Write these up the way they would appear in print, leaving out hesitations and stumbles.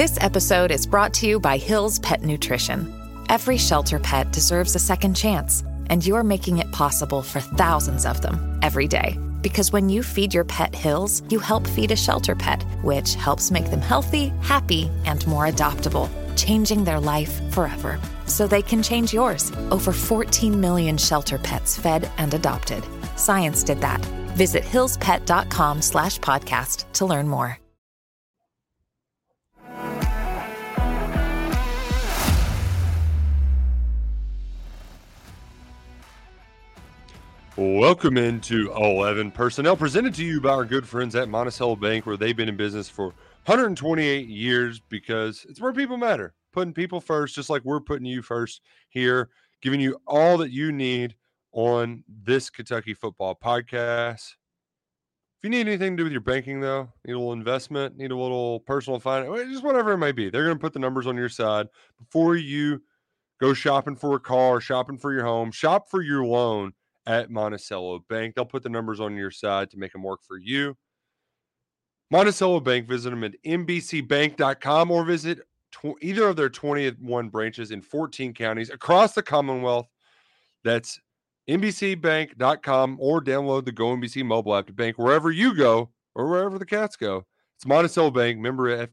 This episode is brought to you by Hill's Pet Nutrition. Every shelter pet deserves a second chance, and you're making it possible for thousands of them every day. Because when you feed your pet Hill's, you help feed a shelter pet, which helps make them healthy, happy, and more adoptable, changing their life forever. So they can change yours. Over 14 million shelter pets fed and adopted. Science did that. Visit hillspet.com/podcast to learn more. Welcome into 11 Personnel, presented to you by our good friends at Monticello Bank, where they've been in business for 128 years because it's where people matter. Putting people first, just like we're putting you first here, giving you all that you need on this Kentucky football podcast. If you need anything to do with your banking, though, need a little investment, need a little personal finance, just whatever it might be, they're going to put the numbers on your side before you go shopping for a car, shopping for your home, shop for your loan at Monticello Bank. They'll put the numbers on your side to make them work for you. Monticello Bank, visit them at mbcbank.com or visit either of their 21 branches in 14 counties across the Commonwealth. That's mbcbank.com or download the Go MBC mobile app to bank wherever you go or wherever the cats go. It's Monticello Bank, member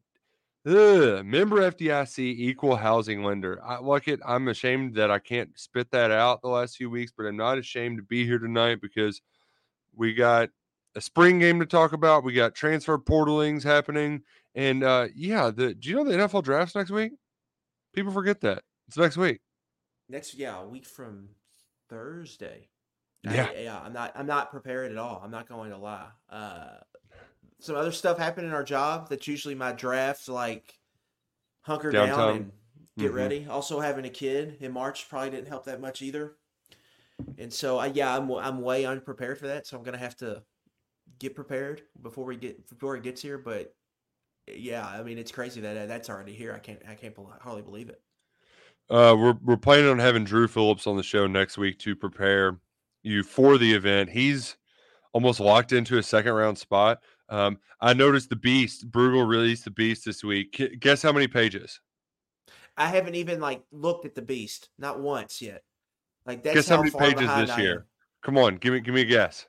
FDIC, equal housing lender. I'm ashamed that I can't spit that out the last few weeks, but I'm not ashamed to be here tonight because we got a spring game to talk about. We got transfer portalings happening. And do you know the NFL draft's next week? People forget that. It's next week. A week from Thursday. Yeah. I'm not prepared at all. I'm not going to lie. Some other stuff happened in our job that's usually my draft, like hunker down and get ready. Also having a kid in March probably didn't help that much either. And so I'm way unprepared for that. So I'm going to have to get prepared before it gets here. But yeah, I mean, it's crazy that that's already here. I can't hardly believe it. We're planning on having Drew Phillips on the show next week to prepare you for the event. He's almost locked into a second round spot. I noticed the Beast, Bruegel released the Beast this week. Guess how many pages? I haven't even looked at the Beast, not once yet. That's guess how many pages this year? Come on, give me a guess.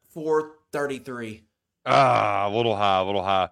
433. A little high.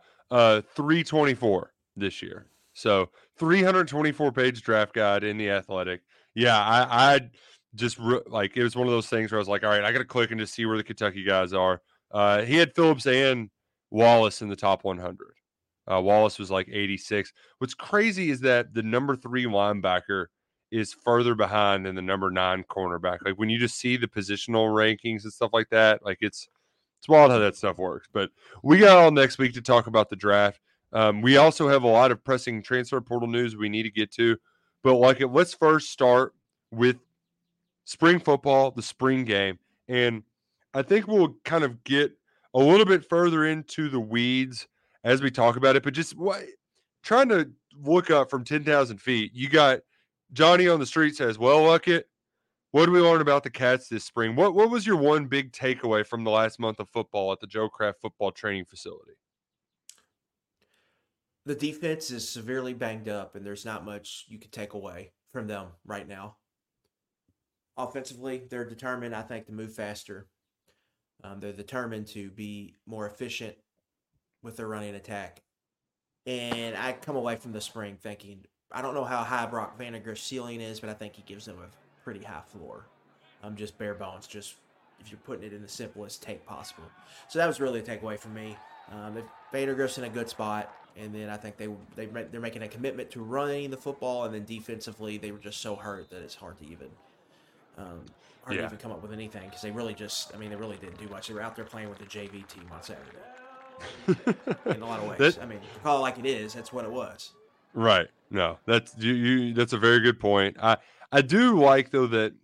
324 this year. So 324 page draft guide in the Athletic. Yeah, I just it was one of those things where I was like, all right, I got to click and just see where the Kentucky guys are. He had Phillips and Wallace in the top 100. Wallace was 86. What's crazy is that the number 3 linebacker is further behind than the number 9 cornerback. When you just see the positional rankings and stuff like that, it's wild how that stuff works. But we got all next week to talk about the draft. We also have a lot of pressing transfer portal news we need to get to. But let's first start with spring football, the spring game. And I think we'll kind of get a little bit further into the weeds as we talk about it. But just trying to look up from 10,000 feet, you got Johnny on the street says, well, Luckett, what did we learn about the Cats this spring? What was your one big takeaway from the last month of football at the Joe Kraft football training facility? The defense is severely banged up, and there's not much you can take away from them right now. Offensively, they're determined, I think, to move faster. They're determined to be more efficient with their running attack. And I come away from the spring thinking, I don't know how high Brock Vandagriff's ceiling is, but I think he gives them a pretty high floor. Just bare bones, just if you're putting it in the simplest take possible. So that was really a takeaway for me. Vandagriff's in a good spot, and then I think they're making a commitment to running the football, and then defensively they were just so hurt that it's hard to even come up with anything because they really didn't do much. They were out there playing with the JV team on Saturday. In a lot of ways. To call it like it is, that's what it was. Right. No, that's that's a very good point. I do like, though, that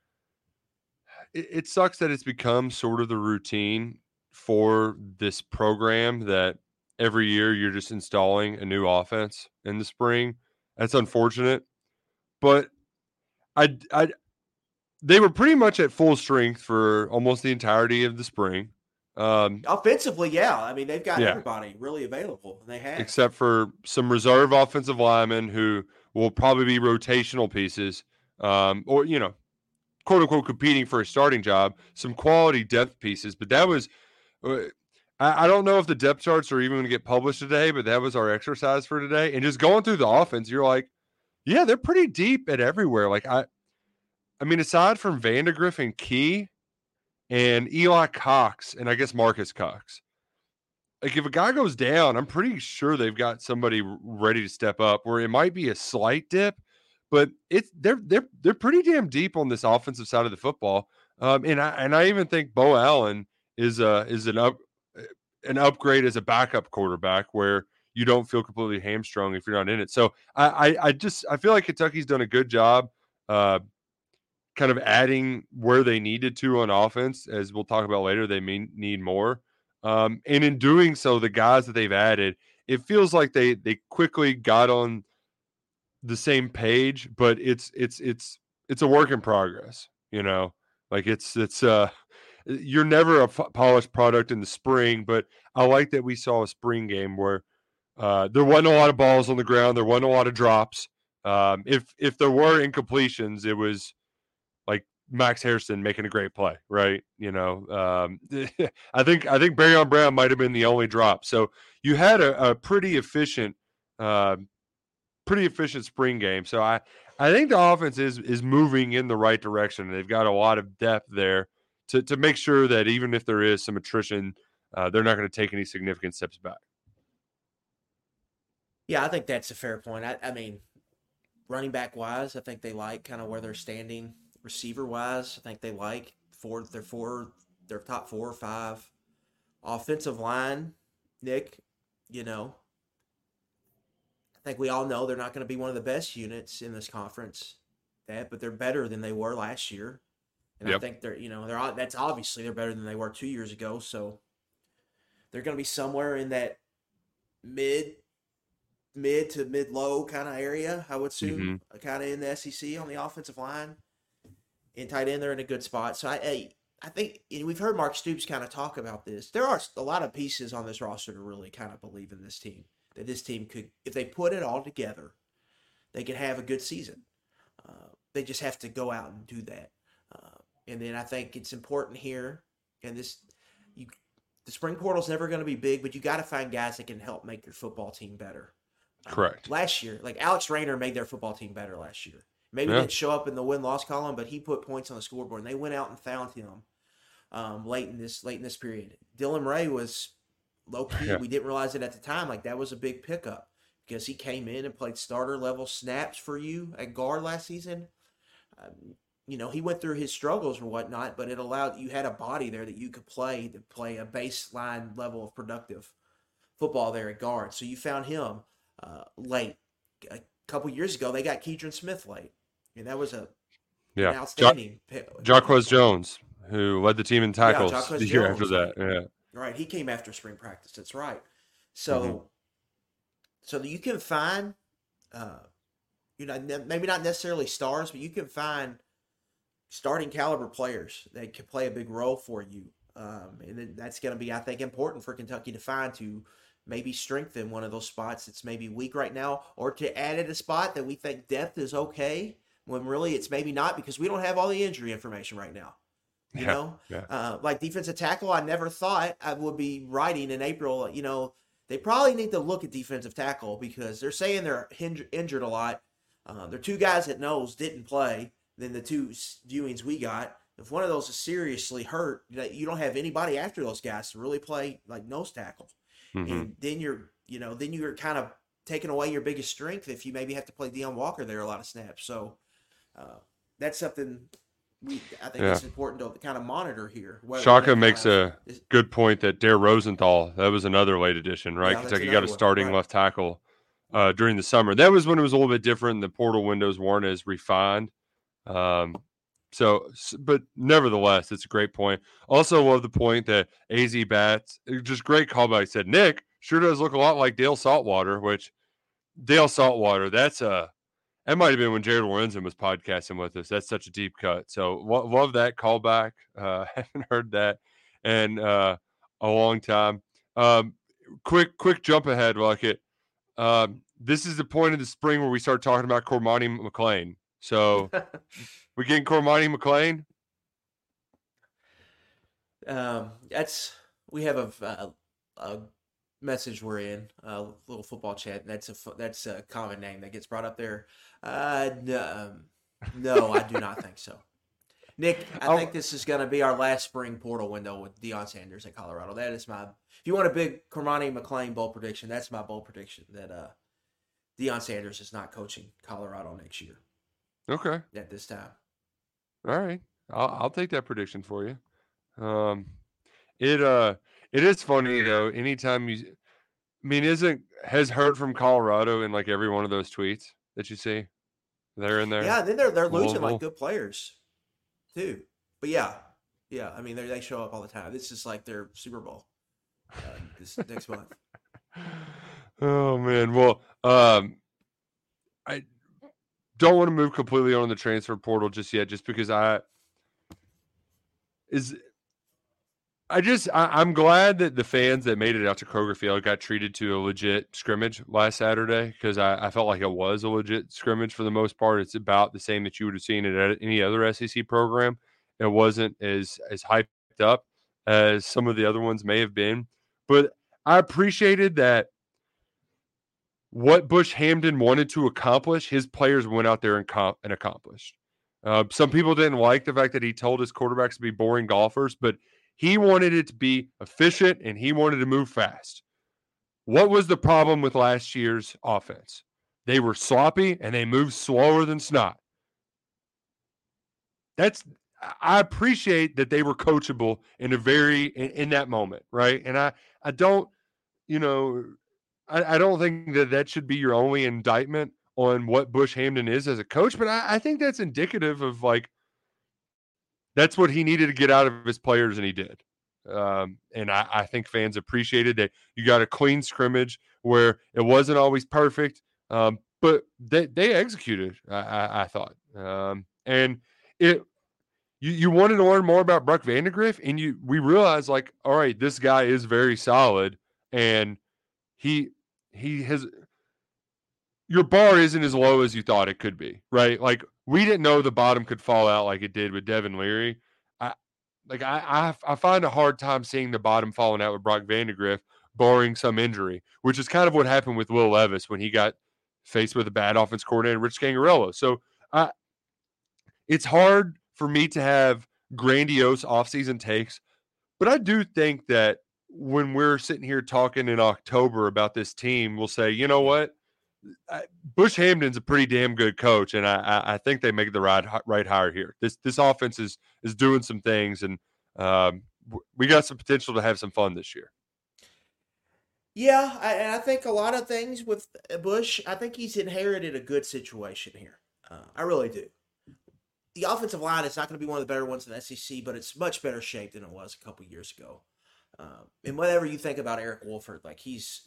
it sucks that it's become sort of the routine for this program that every year you're just installing a new offense in the spring. That's unfortunate. But they were pretty much at full strength for almost the entirety of the spring. Offensively, yeah. I mean, they've got Yeah, everybody really available, and they have. except for some reserve offensive linemen who will probably be rotational pieces, or quote unquote competing for a starting job. Some quality depth pieces, but that was. I don't know if the depth charts are even going to get published today, but that was our exercise for today. And just going through the offense, you're like, yeah, they're pretty deep at everywhere. Like I mean, aside from Vandegrift and Key and Eli Cox, and I guess Marcus Cox, like if a guy goes down, I'm pretty sure they've got somebody ready to step up. Where it might be a slight dip, but they're pretty damn deep on this offensive side of the football. And I even think Bo Allen is an upgrade as a backup quarterback where you don't feel completely hamstrung if you're not in it. So I feel like Kentucky's done a good job kind of adding where they needed to on offense. As we'll talk about later, they may need more. And in doing so, the guys that they've added, it feels like they quickly got on the same page, but it's a work in progress, like it's you're never a polished product in the spring, but I like that we saw a spring game where there wasn't a lot of balls on the ground. There wasn't a lot of drops. If there were incompletions, it was like Max Harrison making a great play, right? I think Barryon Brown might have been the only drop. So you had a pretty efficient spring game. So I think the offense is moving in the right direction. They've got a lot of depth there to make sure that even if there is some attrition, they're not going to take any significant steps back. Yeah, I think that's a fair point. I mean, running back wise, I think they like kind of where they're standing. Receiver wise, I think they like their top 4 or 5. Offensive line, Nick, I think we all know they're not going to be one of the best units in this conference, but they're better than they were last year. And yep. I think that's obviously they're better than they were 2 years ago. So they're going to be somewhere in that mid to mid-low kind of area, I would assume, kind of in the SEC on the offensive line. And tight end, they're in a good spot. So I think we've heard Mark Stoops kind of talk about this. There are a lot of pieces on this roster to really kind of believe in this team. That this team could, if they put it all together, they could have a good season. They just have to go out and do that. And then I think it's important here, and the spring portal's never going to be big, but you got to find guys that can help make your football team better. Correct. Last year, like Alex Rayner made their football team better last year. Maybe didn't show up in the win-loss column, but he put points on the scoreboard, and they went out and found him late in this period. Dylan Ray was low-key. Yeah. We didn't realize it at the time. Like, that was a big pickup because he came in and played starter-level snaps for you at guard last season. He went through his struggles or whatnot, but it allowed you had a body there that you could play a baseline level of productive football there at guard. So you found him late. A couple years ago, they got Keidron Smith late. And that was an outstanding pick. Jaquez Jones, who led the team in tackles the year after that. Yeah. Right. He came after spring practice. That's right. So so you can find, maybe not necessarily stars, but you can find starting caliber players that can play a big role for you. And then that's going to be, I think, important for Kentucky to find to maybe strengthen one of those spots that's maybe weak right now, or to add at a spot that we think depth is okay, when really it's maybe not, because we don't have all the injury information right now. Like defensive tackle, I never thought I would be writing in April. They probably need to look at defensive tackle because they're saying they're injured a lot. They're 2 guys that knows didn't play. Then the 2 viewings we got, if one of those is seriously hurt, you don't have anybody after those guys to really play like nose tackle. And then you're kind of taking away your biggest strength if you maybe have to play Deion Walker there a lot of snaps. So that's something I think it's important to kind of monitor here. Shaka makes a good point that Dare Rosenthal, that was another late addition, right? Kentucky got a starting left tackle during the summer. That was when it was a little bit different. The portal windows weren't as refined. But nevertheless, it's a great point. Also love the point that AZ Bats, just great callback, said, Nick sure does look a lot like Dale Saltwater, which Dale Saltwater, that might have been when Jared Lorenzen was podcasting with us. That's such a deep cut. So love that callback. Haven't heard that. And a long time. Quick jump ahead, Luckett. This is the point of the spring where we start talking about Cormani McClain. So we getting Cormani McClain? We have a message we're in, a little football chat. That's a common name that gets brought up there. No, I do not think so. Nick, I think this is going to be our last spring portal window with Deion Sanders at Colorado. That is if you want a big Cormani McClain bold prediction, that's my bold prediction that Deion Sanders is not coaching Colorado next year. Okay. At this time. All right. I'll take that prediction for you. It is funny though. Anytime has heard from Colorado in like every one of those tweets that you see? They're in there. Yeah, then they're losing like good players too. But yeah. I mean, they show up all the time. This is like their Super Bowl this next month. Oh man. Well, I don't want to move completely on the transfer portal just yet, just because I'm glad that the fans that made it out to Kroger Field got treated to a legit scrimmage last Saturday, because I felt like it was a legit scrimmage for the most part. It's about the same that you would have seen at any other SEC program. It wasn't as hyped up as some of the other ones may have been, but I appreciated that what Bush Hamdan wanted to accomplish, his players went out there and accomplished. Some people didn't like the fact that he told his quarterbacks to be boring golfers, but he wanted it to be efficient and he wanted to move fast. What was the problem with last year's offense? They were sloppy and they moved slower than snot. I appreciate that they were coachable in that moment, right? And I don't think that should be your only indictment on what Bush Hamdan is as a coach, but I think that's indicative of like, that's what he needed to get out of his players, and he did. And I think fans appreciated that you got a clean scrimmage where it wasn't always perfect, but they executed, I thought. And you wanted to learn more about Brock Vandagriff, and we realized, like, all right, this guy is very solid, and he has – your bar isn't as low as you thought it could be, right? Like, we didn't know the bottom could fall out like it did with Devin Leary. I find a hard time seeing the bottom falling out with Brock Vandagriff, barring some injury, which is kind of what happened with Will Levis when he got faced with a bad offense coordinator, Rich Scangarello. So it's hard for me to have grandiose offseason takes, but I do think that when we're sitting here talking in October about this team, we'll say, you know what? Bush Hamdan's a pretty damn good coach, and I think they make the right hire here. This offense is doing some things, and we got some potential to have some fun this year. Yeah, I think a lot of things with Bush, I think he's inherited a good situation here. I really do. The offensive line is not going to be one of the better ones in the SEC, but it's much better shape than it was a couple years ago. And whatever you think about Eric Wolford, like he's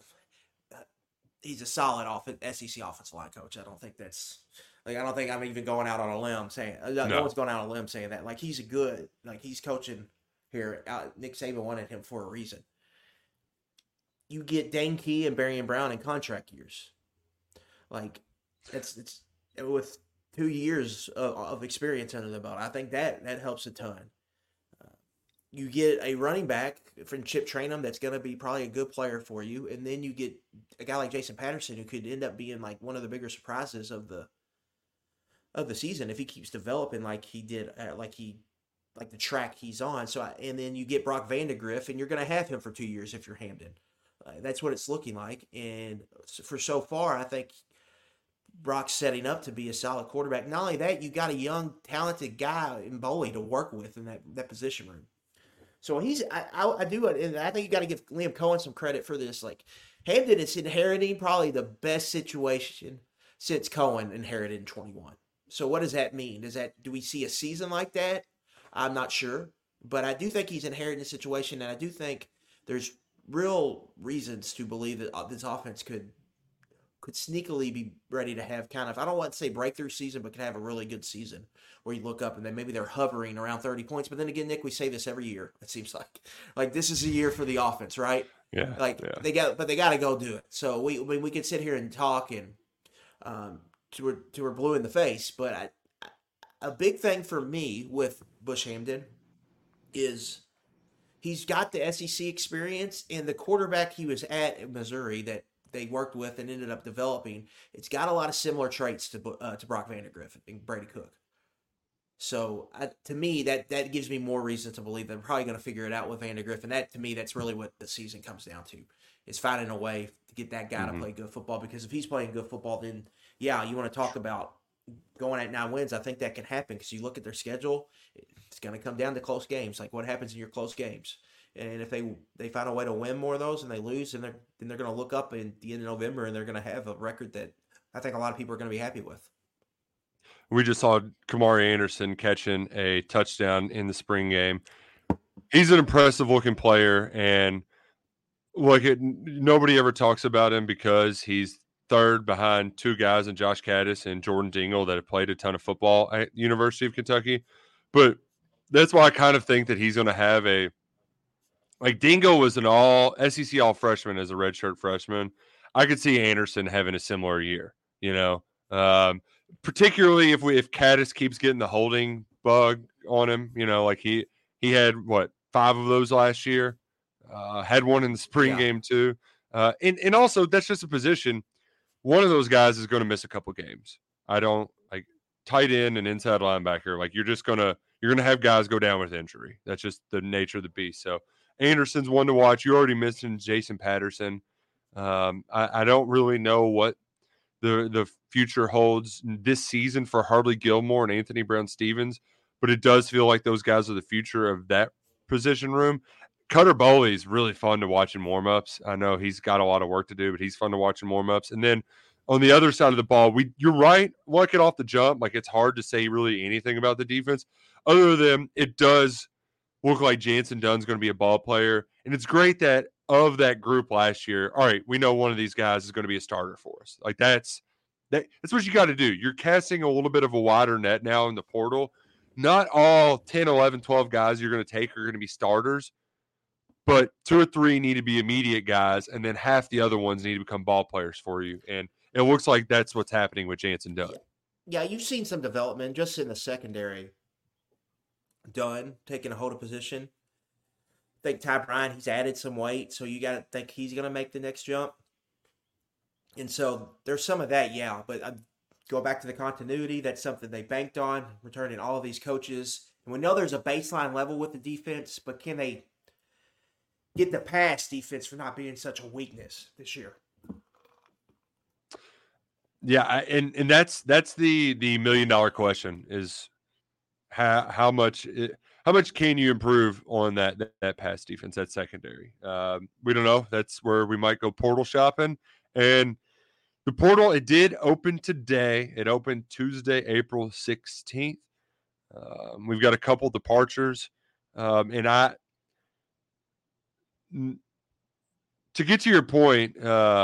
a solid SEC offensive line coach. I don't think I'm even going out on a limb saying no one's going out on a limb saying that. Like he's he's coaching here. Nick Saban wanted him for a reason. You get Dane Key and Barian Brown in contract years. Like it's with 2 years of experience under the belt. I think that helps a ton. You get a running back from Chip Trayanum that's going to be probably a good player for you, and then you get a guy like Jason Patterson who could end up being like one of the bigger surprises of the season if he keeps developing like he did, like the track he's on. And then you get Brock Vandagriff, and you're going to have him for 2 years if you're Hamdan. That's what it's looking like, and for so far, I think Brock's setting up to be a solid quarterback. Not only that, you got a young, talented guy in Boley to work with in that position room. So I do it, and I think you got to give Liam Cohen some credit for this. Like Hamdan is inheriting probably the best situation since Cohen inherited in 21. So what does that mean? Do we see a season like that? I'm not sure, but I do think he's inheriting a situation, and I do think there's real reasons to believe that this offense could could sneakily be ready to have kind of, I don't want to say breakthrough season, but could have a really good season where you look up and then maybe they're hovering around 30 points. But then again, Nick, we say this every year. It seems like this is a year for the offense, right? Yeah. They got to go do it. So we could sit here and talk and to we're blue in the face, but a big thing for me with Bush Hamdan is he's got the SEC experience, and the quarterback he was at in Missouri that they worked with and ended up developing, it's got a lot of similar traits to Brock Vandagriff and Brady Cook. So to me, that gives me more reason to believe they're probably going to figure it out with Vandagriff, and that to me, that's really what the season comes down to, is finding a way to get that guy to play good football. Because if he's playing good football, then yeah, you want to talk about going at 9 wins. I think that can happen because you look at their schedule, it's going to come down to close games. Like what happens in your close games. And if they find a way to win more of those and they lose, then they're going to look up in the end of November and they're going to have a record that I think a lot of people are going to be happy with. We just saw Kamari Anderson catching a touchdown in the spring game. He's an impressive looking player, and nobody ever talks about him because he's third behind two guys in Josh Caddis and Jordan Dingle that have played a ton of football at University of Kentucky. But that's why I kind of think that he's going to have Dingle was an SEC all freshman as a redshirt freshman. I could see Anderson having a similar year, particularly if Caddis keeps getting the holding bug on him, he had 5 of those last year, had one in the spring game too. And also that's just a position. One of those guys is going to miss a couple games. I don't tight end and inside linebacker. You're going to have guys go down with injury. That's just the nature of the beast. So Anderson's one to watch. You already mentioned Jason Patterson. I don't really know what the future holds this season for Harley Gilmore and Anthony Brown-Stevens, but it does feel like those guys are the future of that position room. Cutter Boley is really fun to watch in warm-ups. I know he's got a lot of work to do, but he's fun to watch in warm-ups. And then on the other side of the ball, you're right, look it off the jump. It's hard to say really anything about the defense other than it does look like Jansen Dunn's going to be a ball player. And it's great that of that group last year, all right, we know one of these guys is going to be a starter for us. That's what you got to do. You're casting a little bit of a wider net now in the portal. Not all 10, 11, 12 guys you're going to take are going to be starters, but 2 or 3 need to be immediate guys, and then half the other ones need to become ball players for you. And it looks like that's what's happening with Jansen Dunn. Yeah, you've seen some development just in the secondary. Dunn taking a hold of position. I think Ty Bryant, he's added some weight, so you got to think he's going to make the next jump. And so there's some of that, yeah. But go back to the continuity. That's something they banked on, returning all of these coaches. And we know there's a baseline level with the defense, but can they get the pass defense for not being such a weakness this year? Yeah, and that's the $1 million question is how much can you improve on that pass defense, that secondary? We don't know. That's where we might go portal shopping. And the portal, it did open today. It opened Tuesday, April 16th. We've got a couple departures. And to get to your point,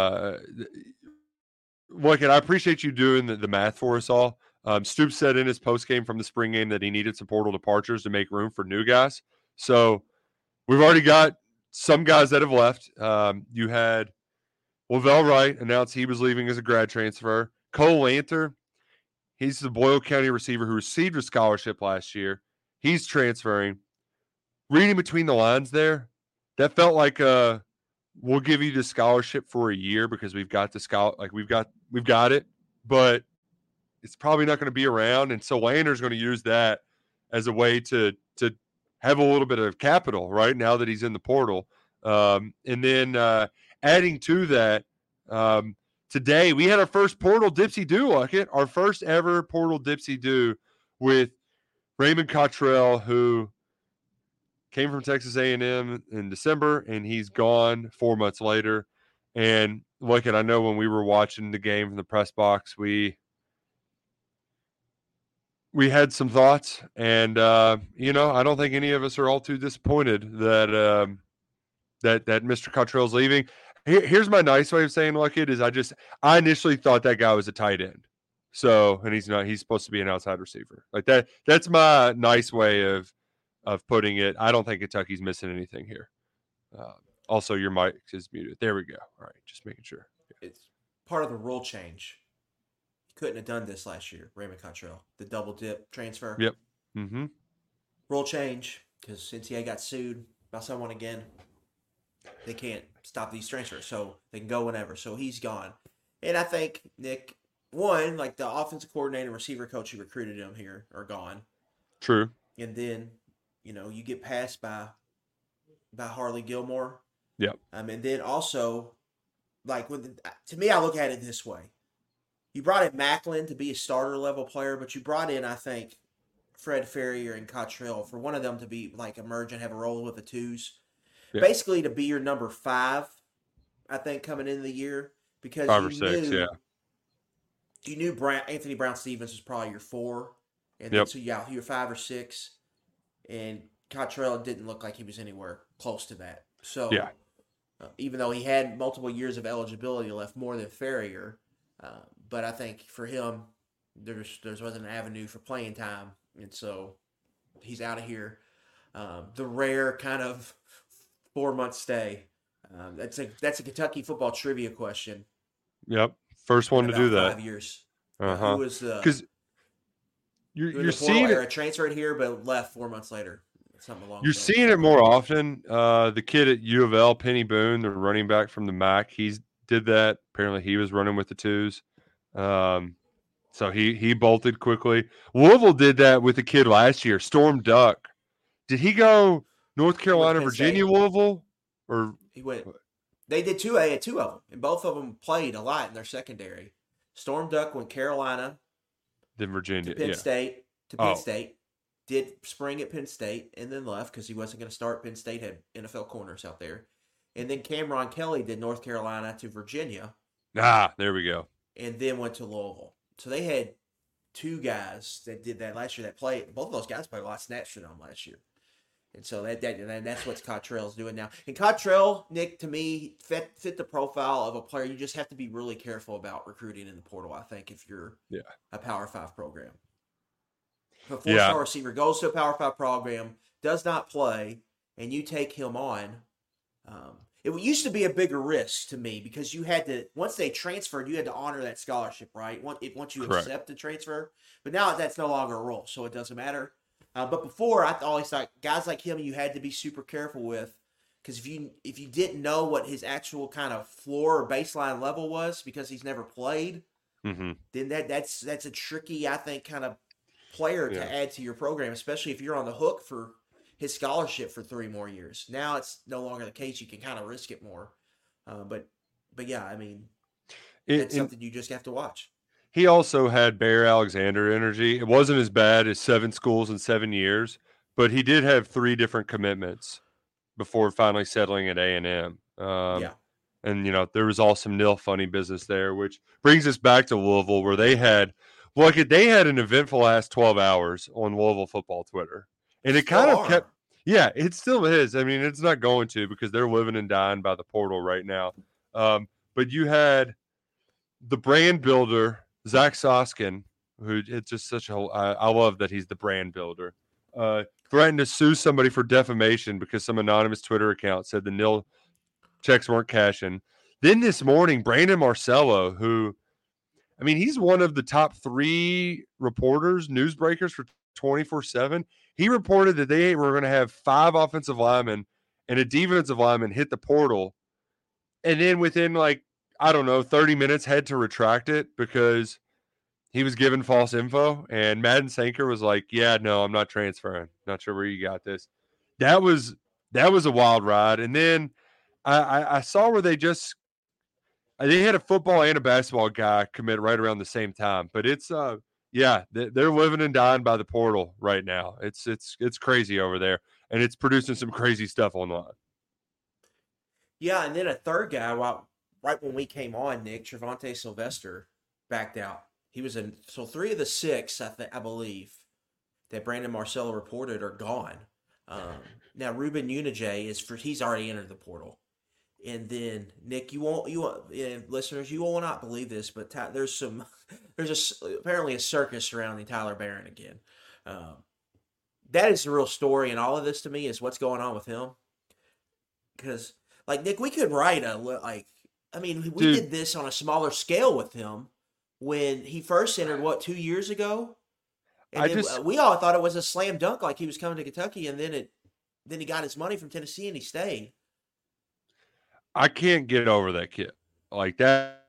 look, and I appreciate you doing the math for us all. Stoops said in his postgame from the spring game that he needed some portal departures to make room for new guys. So we've already got some guys that have left. You had Lavelle Wright announced he was leaving as a grad transfer. Cole Lanter, he's the Boyle County receiver who received a scholarship last year. He's transferring. Reading between the lines there, that felt like we'll give you the scholarship for a year because we've got the we've got it, but it's probably not going to be around. And so Lander's going to use that as a way to have a little bit of capital right now that he's in the portal. And then adding to that, today we had our first portal dipsy-do, Luckett, our first ever portal dipsy-do with Raymond Cottrell, who came from Texas A&M in December, and he's gone 4 months later. And Luckett, I know when we were watching the game from the press box, we had some thoughts, and I don't think any of us are all too disappointed that Mr. Cottrell's leaving. Here's my nice way of saying Luckett is I initially thought that guy was a tight end. So, and he's not. He's supposed to be an outside receiver. Like that. That's my nice way of putting it. I don't think Kentucky's missing anything here. Uh, also, your mic is muted. There we go. All right, just making sure. It's part of the rule change. He couldn't have done this last year, Raymond Cottrell. The double dip transfer. Yep. Mm-hmm. Rule change because NCAA got sued by someone again. They can't stop these transfers, so they can go whenever. So he's gone. And I think, Nick, one, like the offensive coordinator and receiver coach who recruited him here are gone. True. And then, you get passed by Harley Gilmore. Yep. And then also, like, to me, I look at it this way. You brought in Macklin to be a starter level player, but you brought in, I think, Fred Ferrier and Cottrell for one of them to be like emerge and have a role with the twos. Yeah. Basically to be your number 5, I think, coming into the year. Because 5 or 6, yeah. You knew Anthony Brown-Stevens was probably your 4. And then, so you're 5 or 6. And Cottrell didn't look like he was anywhere close to that. So even though he had multiple years of eligibility left, more than Ferrier, but I think for him, there wasn't an avenue for playing time. And so he's out of here. The rare kind of 4-month stay. That's a Kentucky football trivia question. Yep, first one to do that. 5 years. Who was because you're seeing it transferred here, but left 4 months later. Something along. You're seeing it more often. The kid at U of L, Penny Boone, the running back from the MAC, he did that. Apparently, he was running with the twos. So he bolted quickly. Louisville did that with a kid last year, Storm Duck. Did he go North Carolina, Virginia, Louisville? Or he went. They did two. They had 2 of them, and both of them played a lot in their secondary. Storm Duck went Carolina, then Virginia, to Penn State, Penn State. Did spring at Penn State and then left because he wasn't going to start. Penn State had NFL corners out there, and then Cameron Kelly did North Carolina to Virginia. There we go. And then went to Louisville. So they had 2 guys that did that last year that played. Both of those guys played a lot of snaps for them last year. And so that's what Cottrell's doing now. And Cottrell, Nick, to me, fit the profile of a player you just have to be really careful about recruiting in the portal, I think, if you're a Power 5 program. If a 4-star receiver goes to a Power 5 program, does not play, and you take him on, it used to be a bigger risk to me because you had to, once they transferred, you had to honor that scholarship, right? Once you accept the transfer. But now that's no longer a rule, so it doesn't matter. But before, I always thought guys like him you had to be super careful with because if you didn't know what his actual kind of floor or baseline level was because he's never played, then that's a tricky, I think, kind of player to add to your program, especially if you're on the hook for his scholarship for 3 more years. Now it's no longer the case. You can kind of risk it more. But yeah, I mean, it's something you just have to watch. He also had Bear Alexander energy. It wasn't as bad as 7 schools in 7 years, but he did have 3 different commitments before finally settling at A&M. And, there was all some nil funny business there, which brings us back to Louisville where they had an eventful last 12 hours on Louisville football Twitter. And it kind of kept – it still is. I mean, it's not going to because they're living and dying by the portal right now. But you had the brand builder, Zach Soskin, who it's just such a – I love that he's the brand builder, threatened to sue somebody for defamation because some anonymous Twitter account said the nil checks weren't cashing. Then this morning, Brandon Marcello, who – I mean, he's one of the top 3 reporters, newsbreakers for 24/7. He reported that they were going to have 5 offensive linemen and a defensive lineman hit the portal. And then within 30 minutes had to retract it because he was given false info. And Madden Sanker was like, yeah, no, I'm not transferring. Not sure where you got this. That was a wild ride. And then I saw where they had a football and a basketball guy commit right around the same time, but it's they're living and dying by the portal right now. It's crazy over there, and it's producing some crazy stuff online. Yeah, and then a third guy, right when we came on, Nick, Trevante Sylvester backed out. He was in 3 of the 6, I believe, that Brandon Marcello reported are gone. Now Ruben Unije he's already entered the portal. And then Nick, and listeners, you will not believe this, but there's apparently a circus surrounding Tyler Barron again. That is the real story, and all of this to me is what's going on with him. Because, like, Nick, we could write we did this on a smaller scale with him when he first entered, 2 years ago? And we all thought it was a slam dunk, like he was coming to Kentucky, and then he got his money from Tennessee and he stayed. I can't get over that kid. Like that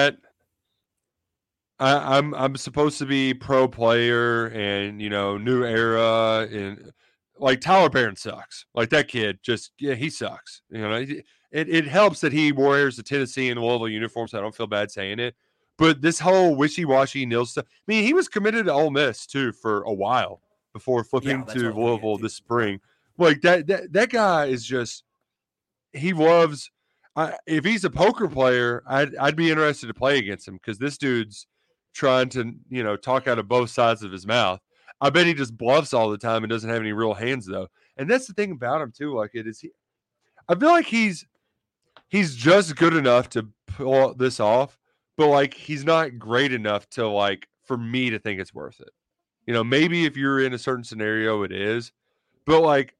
I'm supposed to be pro player and, new era, and like Tyler Barron sucks. Like that kid he sucks. It helps that he wears the Tennessee and Louisville uniform, so I don't feel bad saying it. But this whole wishy-washy nil stuff, I mean, he was committed to Ole Miss too for a while before flipping to Louisville this spring. Like that guy is just, he loves. If he's a poker player, I'd be interested to play against him, because this dude's trying to talk out of both sides of his mouth. I bet he just bluffs all the time and doesn't have any real hands though. And that's the thing about him too. Like I feel like he's just good enough to pull this off, but like he's not great enough to for me to think it's worth it. Maybe if you're in a certain scenario, it is, but like.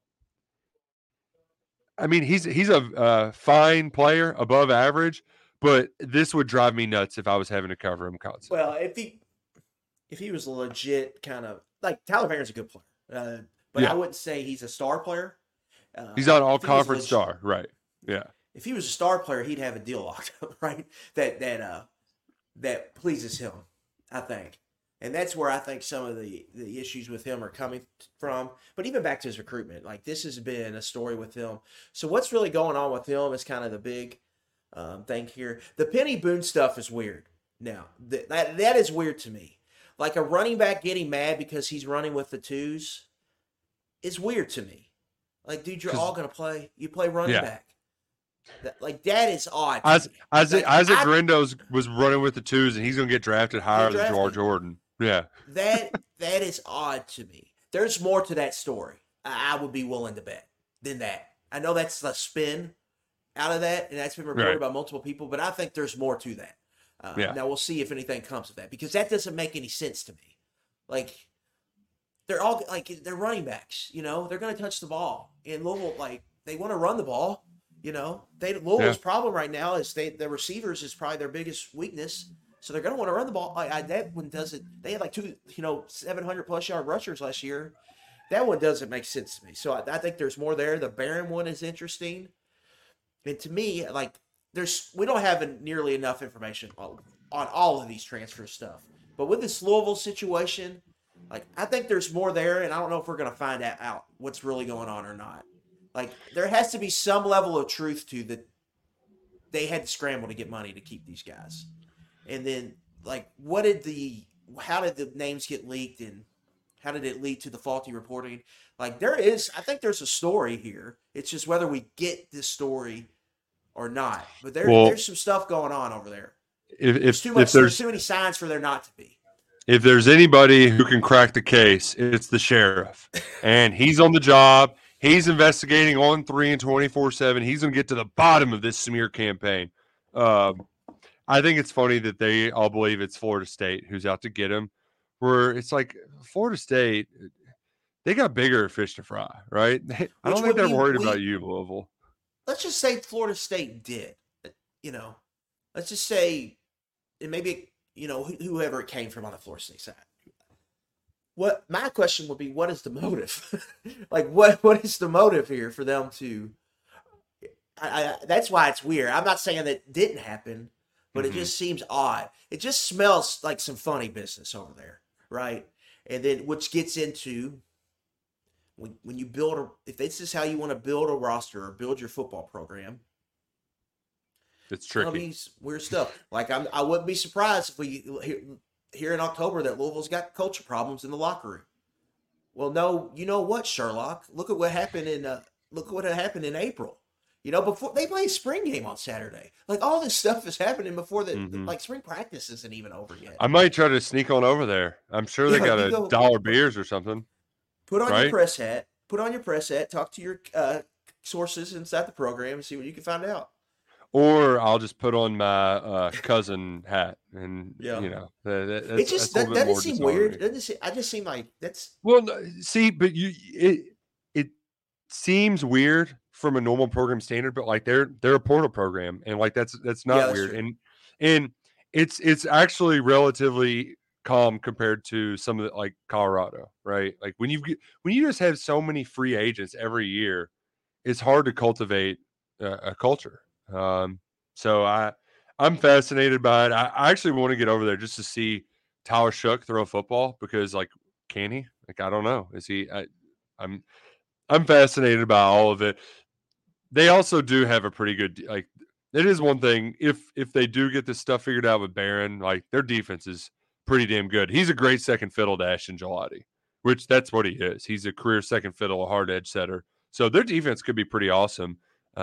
I mean, he's a fine player, above average, but this would drive me nuts if I was having to cover him constantly. Well, if he was a legit kind of like, Tyler Barron's a good player, but I wouldn't say he's a star player. He's not an all-conference star, right? Yeah. If he was a star player, he'd have a deal locked up, right? That pleases him, I think. And that's where I think some of the issues with him are coming from. But even back to his recruitment, like, this has been a story with him. So what's really going on with him is kind of the big thing here. The Penny Boone stuff is weird. Now, that is weird to me. Like, a running back getting mad because he's running with the twos is weird to me. Like, dude, you're all going to play. You play running back. That is odd. Isaac Grindos was running with the twos, and he's going to get drafted higher than George Jordan. Yeah. That is odd to me. There's more to that story. I would be willing to bet than that. I know that's a spin out of that, and that's been reported by multiple people, but I think there's more to that. Now we'll see if anything comes of that, because that doesn't make any sense to me. Like, they're all they're running backs, they're going to touch the ball. In Louisville, they want to run the ball, Louisville's problem right now is the receivers is probably their biggest weakness. So they're going to want to run the ball. That one doesn't. They had 2, 700+ yard rushers last year. That one doesn't make sense to me. So I think there's more there. The Barron one is interesting, and to me, we don't have nearly enough information on all of these transfer stuff. But with this Louisville situation, I think there's more there, and I don't know if we're going to find out what's really going on or not. There has to be some level of truth to that. They had to scramble to get money to keep these guys. And then, how did the names get leaked, and how did it lead to the faulty reporting? I think there's a story here. It's just whether we get this story or not. But there's some stuff going on over there. There's too many signs for there not to be. If there's anybody who can crack the case, it's the sheriff. And he's on the job. He's investigating on 3 and 24/7. He's going to get to the bottom of this smear campaign. I think it's funny that they all believe it's Florida State who's out to get him, where it's like Florida State, they got bigger fish to fry, right? I don't think they're worried about you, Louisville. Let's just say Florida State did, let's just say, and maybe, whoever it came from on the Florida State side. What my question would be, what is the motive? What is the motive here for them to, that's why it's weird. I'm not saying that didn't happen, but it just seems odd. It just smells like some funny business over there, right? And then, which gets into when you build if this is how you want to build a roster or build your football program, it's tricky. It's weird stuff. I wouldn't be surprised if we hear in October that Louisville's got culture problems in the locker room. Well, no, you know what, Sherlock? Look at what happened in April. Before they play a spring game on Saturday, all this stuff is happening before spring practice isn't even over yet. I might try to sneak on over there. I'm sure they got $1 beers or something. Put on your press hat. Talk to your sources inside the program and see what you can find out. or I'll just put on my cousin hat, and Yeah. that's It just a little bit doesn't more seem weird. disarming. Doesn't seem, I just seem like that's Well, no, see, but it seems weird from a normal program standard, but like they're a portal program, and like that's yeah, not that's weird, true. and it's actually relatively calm compared to some of the, like Colorado, right? Like when you just have so many free agents every year, it's hard to cultivate a culture. Um, so I'm fascinated by it. I actually want to get over there just to see Tyler Shook throw a football because like can he? Like I don't know. Is he? I'm I'm fascinated by all of it. They also do have a pretty good like. It is one thing if they do get this stuff figured out with Barron, like their defense is pretty damn good. He's a great second fiddle to Ashton Gelati, which that's what he is. He's a career second fiddle, a hard edge setter. So their defense could be pretty awesome.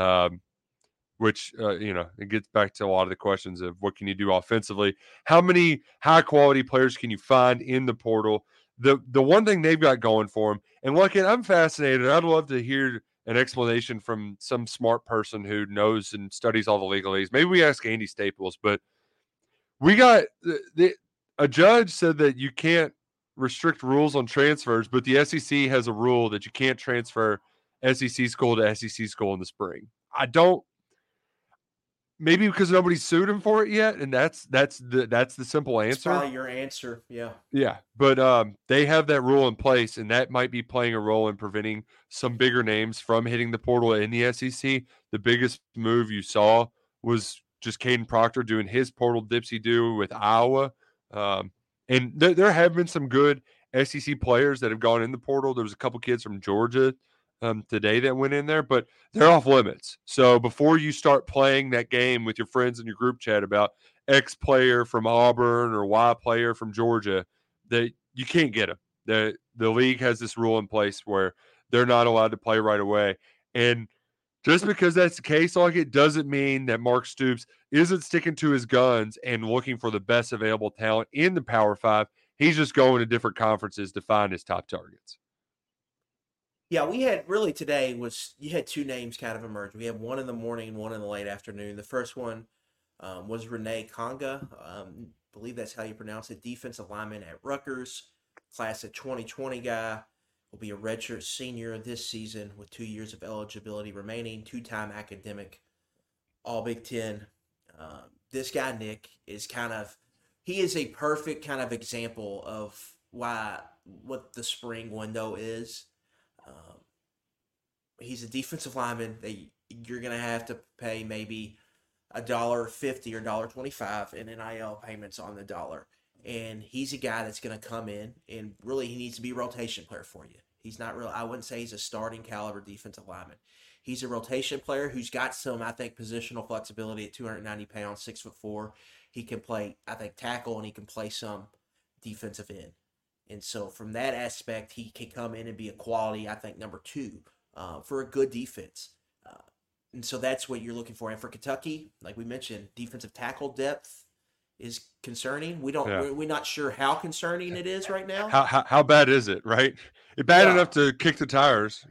Which it gets back to a lot of the questions of what can you do offensively? How many high quality players can you find in the portal? The one thing they've got going for them, and look, I'm fascinated. I'd love to hear an explanation from some smart person who knows and studies all the legalese. Maybe we ask Andy Staples, but we got a judge said that you can't restrict rules on transfers, but the SEC has a rule that you can't transfer SEC school to SEC school in the spring. I don't. Maybe because nobody's sued him for it yet, and that's the simple It's answer. probably your answer. Yeah. Yeah, but they have that rule in place, and that might be playing a role in preventing some bigger names from hitting the portal in the SEC. The biggest move you saw was just Caden Proctor doing his portal dipsy do with Iowa, and there have been some good SEC players that have gone in the portal. There was a couple kids from Georgia today that went in there, but they're off limits. So before you start playing that game with your friends in your group chat about X player from Auburn or Y player from Georgia, that you can't get them. The league has this rule in place where they're not allowed to play right away. And just because that's the case, like it doesn't mean that Mark Stoops isn't sticking to his guns and looking for the best available talent in the Power Five. He's just going to different conferences to find his top targets. Yeah, we had really today was you had two names kind of emerge. We had one in the morning and one in the late afternoon. The first one was Renee Conga. Believe that's how you pronounce it. Defensive lineman at Rutgers, class of 2020 guy. Will be a redshirt senior this season with 2 years of eligibility remaining. Two-time academic, All Big Ten. This guy Nick is he is a perfect kind of example of what the spring window is. He's a defensive lineman that you're going to have to pay maybe $1.50 or $1.25 in NIL payments on the dollar. And he's a guy that's going to come in and really he needs to be a rotation player for you. He's not real. I wouldn't say he's a starting caliber defensive lineman. He's a rotation player who's got some, I think, positional flexibility at 290 pounds, 6'4". He can play, I think, tackle and he can play some defensive end. And so from that aspect, he can come in and be a quality, I think, number 2 for a good defense. And so that's what you're looking for. And for Kentucky, like we mentioned, defensive tackle depth is concerning. We're not sure how concerning it is right now. How bad is it, right? It's bad enough to kick the tires,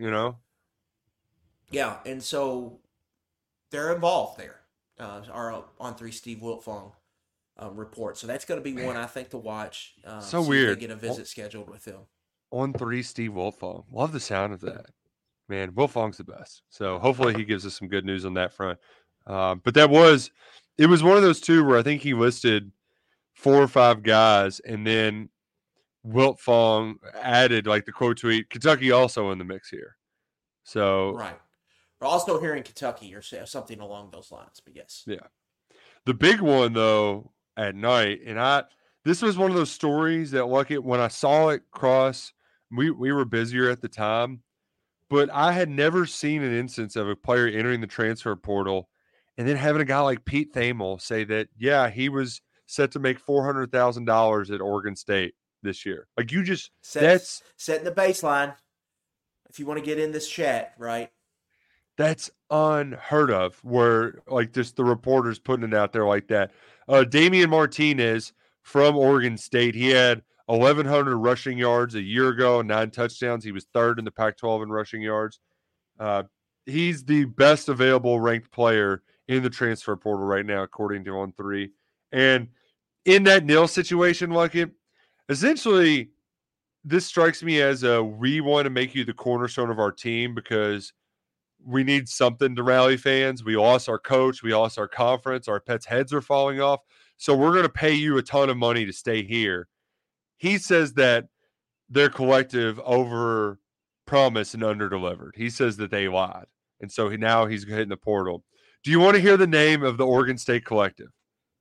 Yeah, and so they're involved there. Our On3 Steve Wiltfong report. So that's going to be one I think to watch. So weird. Get a visit scheduled with him. On3 Steve Wiltfong. Love the sound of that. Man, Wilfong's the best. So hopefully he gives us some good news on that front. But it was one of those two where I think he listed 4 or 5 guys, and then Wiltfong added like the quote tweet, Kentucky also in the mix here. So right. We're also hearing Kentucky or something along those lines, but yes. Yeah. The big one though at night, and this was one of those stories that when I saw it cross, we were busier at the time. But I had never seen an instance of a player entering the transfer portal and then having a guy like Pete Thamel say that, yeah, he was set to make $400,000 at Oregon State this year. Like that's setting the baseline. If you want to get in this chat, right? That's unheard of where like just the reporters putting it out there like that. Damian Martinez from Oregon State, he had 1,100 rushing yards a year ago, 9 touchdowns. He was 3rd in the Pac-12 in rushing yards. He's the best available ranked player in the transfer portal right now, according to On3. And in that nil situation, Luckett, essentially, this strikes me as we want to make you the cornerstone of our team because we need something to rally fans. We lost our coach. We lost our conference. Our pets' heads are falling off. So we're going to pay you a ton of money to stay here. He says that their collective over promised and under delivered. He says that they lied. And so now he's hitting the portal. Do you want to hear the name of the Oregon State collective?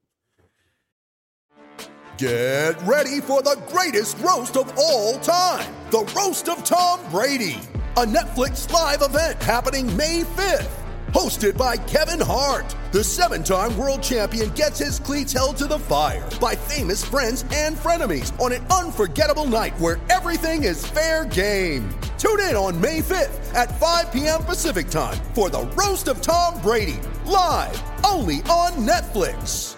Get ready for the greatest roast of all time. The Roast of Tom Brady. A Netflix live event happening May 5th. Hosted by Kevin Hart. The 7-time world champion gets his cleats held to the fire by famous friends and frenemies on an unforgettable night where everything is fair game. Tune in on May 5th at 5 p.m. Pacific time for the Roast of Tom Brady. Live only on Netflix.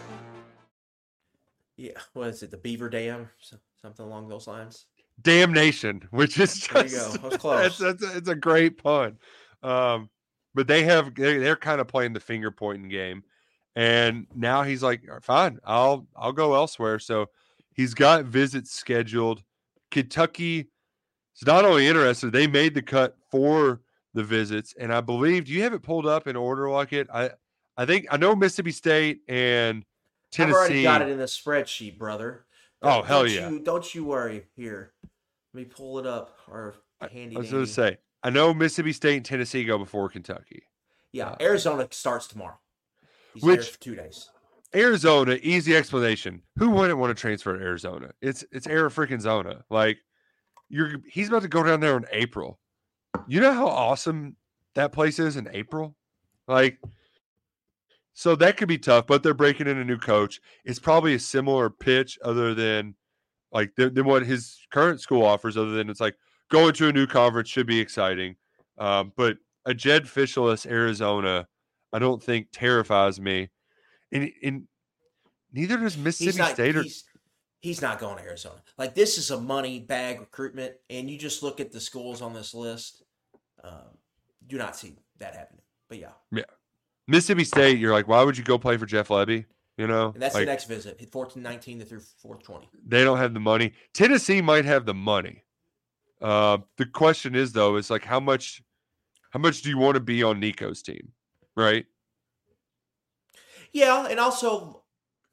Yeah, what is it? The Beaver Dam? Something along those lines? Damnation, which is just there you go. That was close. It's a great pun. But they're kind of playing the finger pointing game. And now he's like, fine, I'll go elsewhere. So he's got visits scheduled. Kentucky is not only interested, they made the cut for the visits. And I believe, do you have it pulled up in order like it? I know Mississippi State and Tennessee. I've already got it in the spreadsheet, brother. Hell yeah. Don't you worry. Here, let me pull it up. Or handy. I was going to say, I know Mississippi State and Tennessee go before Kentucky. Yeah, Arizona starts tomorrow. He's there for 2 days. Arizona, easy explanation. Who wouldn't want to transfer to Arizona? It's Arizona. Like he's about to go down there in April. You know how awesome that place is in April? Like, so that could be tough, but they're breaking in a new coach. It's probably a similar pitch other than like than what his current school offers, other than it's like going to a new conference should be exciting. But a Jed Fishless Arizona, I don't think terrifies me. And neither does Mississippi State. He's not going to Arizona. Like, this is a money bag recruitment, and you just look at the schools on this list. Do not see that happening. But yeah. Mississippi State, you're like, why would you go play for Jeff Lebby? You know, and that's the next visit, 14-19 through 4-20. They don't have the money. Tennessee might have the money. The question is, though, is like how much do you want to be on Nico's team, right? Yeah, and also,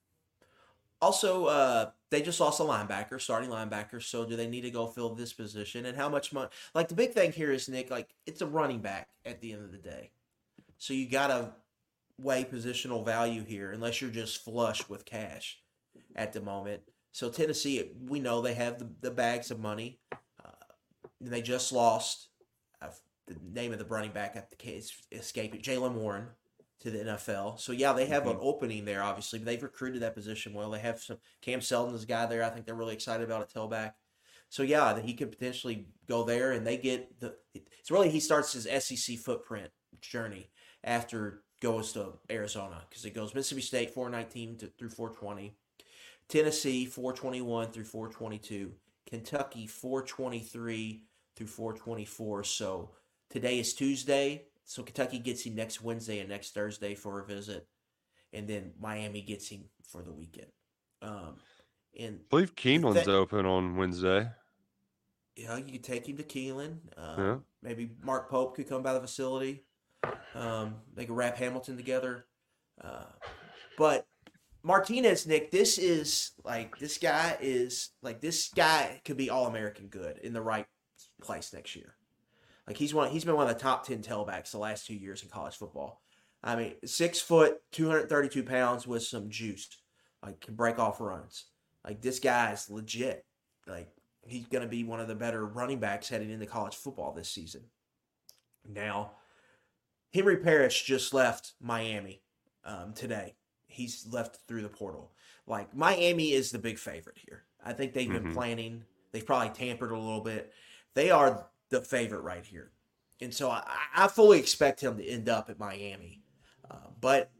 they just lost a starting linebacker. So do they need to go fill this position? And how much money? Like, the big thing here is, Nick, like, it's a running back at the end of the day. So you got to weigh positional value here, unless you're just flush with cash at the moment. So Tennessee, we know they have the bags of money. And they just lost the name of the running back at the case escaping, Jaylen Warren, to the NFL. So yeah, they have an opening there, obviously, but they've recruited that position well. They have some Cam Seldon's guy there. I think they're really excited about a tailback. So yeah, that he could potentially go there, and they get he starts his SEC footprint journey after goes to Arizona, because it goes Mississippi State 419 through 420, Tennessee 421 through 422, Kentucky 423 through 424. So today is Tuesday. So Kentucky gets him next Wednesday and next Thursday for a visit, and then Miami gets him for the weekend. And I believe Keeneland's open on Wednesday. Yeah, you could take him to Keeneland. Maybe Mark Pope could come by the facility. They could wrap Hamilton together. But Martinez, Nick, this guy could be All-American good in the right place next year. Like, he's been one of the top 10 tailbacks the last 2 years in college football. I mean, 6 foot, 232 pounds with some juice. Like, can break off runs. Like, this guy is legit. Like, he's going to be one of the better running backs heading into college football this season. Now, Henry Parrish just left Miami today. He's left through the portal. Like, Miami is the big favorite here. I think they've been planning. They've probably tampered a little bit. They are the favorite right here. And so I fully expect him to end up at Miami. But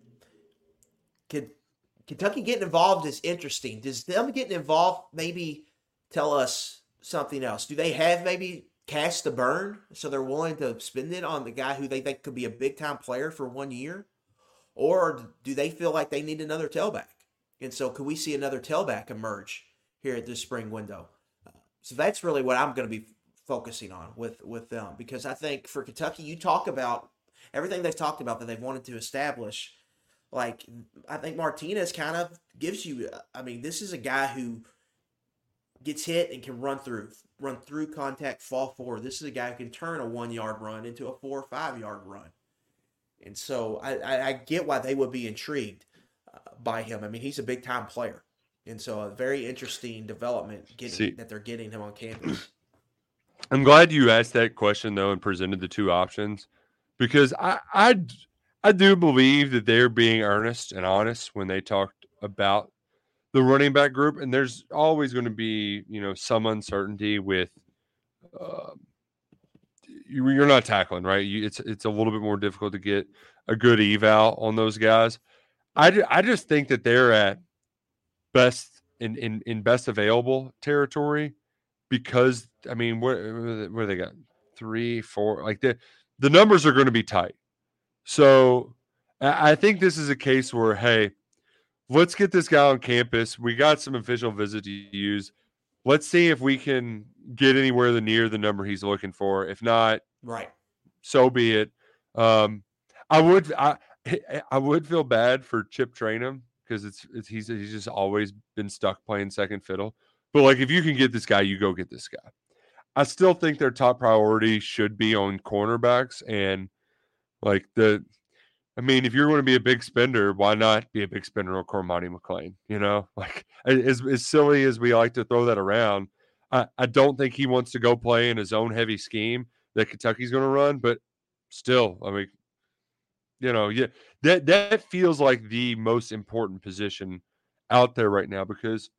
Kentucky getting involved is interesting. Does them getting involved maybe tell us something else? Do they have maybe cash to burn, so they're willing to spend it on the guy who they think could be a big-time player for 1 year? Or do they feel like they need another tailback? And so could we see another tailback emerge here at this spring window? So that's really what I'm going to be focusing on with them, because I think for Kentucky, you talk about everything they've talked about that they've wanted to establish. Like, I think Martinez kind of gives you, I mean, this is a guy who gets hit and can run through contact, fall forward. This is a guy who can turn a 1-yard run into a 4 or 5-yard run. And so I get why they would be intrigued by him. I mean, he's a big-time player. And so a very interesting development that they're getting him on campus. I'm glad you asked that question, though, and presented the two options, because I do believe that they're being earnest and honest when they talked about the running back group. And there's always going to be, some uncertainty with you're not tackling, right? It's a little bit more difficult to get a good eval on those guys. I just think that they're at best in best available territory, because I mean, where they got 3, 4, like the numbers are going to be tight. So I think this is a case where, hey, let's get this guy on campus. We got some official visit to use. Let's see if we can get anywhere near the number he's looking for. If not, right, so be it. I would feel bad for Chip Trayanum, because he's just always been stuck playing second fiddle. But like, if you can get this guy, you go get this guy. I still think their top priority should be on cornerbacks, and like if you're going to be a big spender, why not be a big spender on Cormani McClain? Like, as silly as we like to throw that around, I don't think he wants to go play in his own heavy scheme that Kentucky's going to run. But still, I mean, that feels like the most important position out there right now, because